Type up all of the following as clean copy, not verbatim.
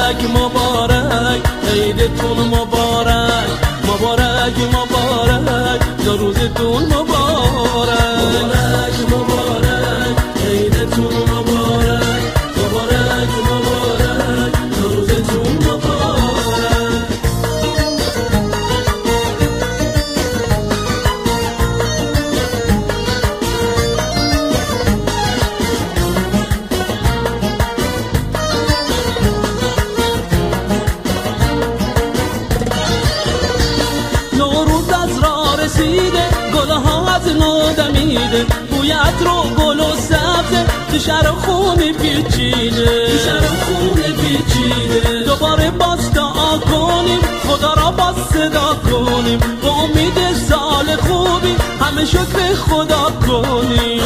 مبارک مبارک عیدتون مبارک مبارک مبارک روزتون مبارک مبارک عیدتون مبارک مبارک مبارک روزتون مبارک. گلها از نو دمیده بوی عطر و گل و سبزه تو شهر خونه پیچیده دوباره باز دعا کنیم خدا را باز صدا کنیم با امید سال خوبی همه شکر خدا کنیم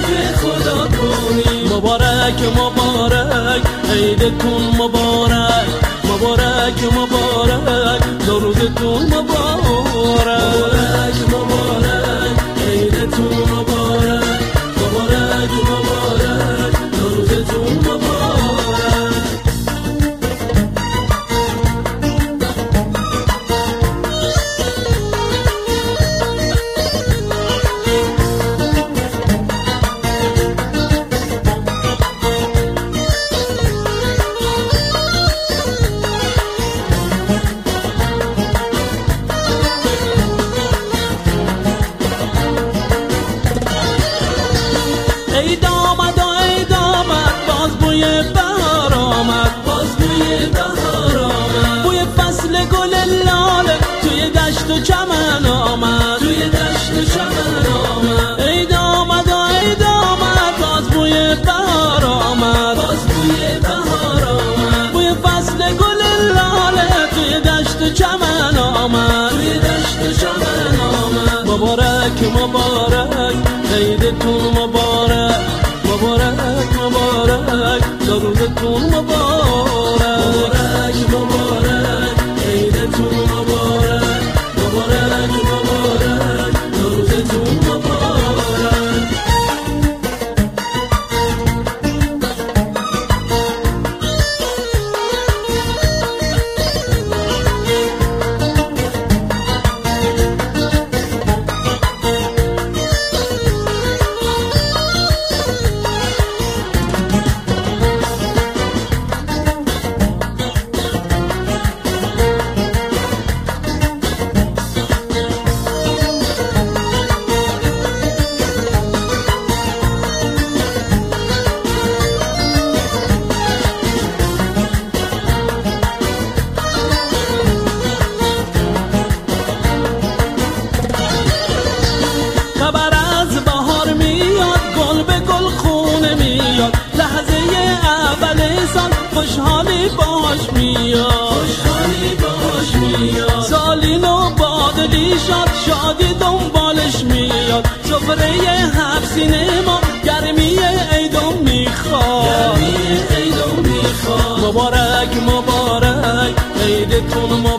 مبارک مبارک عیدتون مبارک مبارک مبارک روزتون مبارک مبارک عیدتون مبارک مبارک مبارک روزتون مبارک. عید آمد و عید آمد باز بوی بهار آمد بوی فصل گل لاله توی دشت و چمن آمد عید آمد و عید آمد باز بوی بهار آمد بوی فصل گل لاله توی دشت و چمن آمد مبارک مبارک عیدتون مبارک مبارک مبارک روزتون مبارک مبارک عیدتون مبارک مبارک مبارک روزتون مبارک. لحظه اول سال خوشحالی باش میاد سالی نو بادلی شاد شادی دنبالش میاد سفره هفت سینه ما گرمی عیدو میخواد مبارک مبارک عیدتون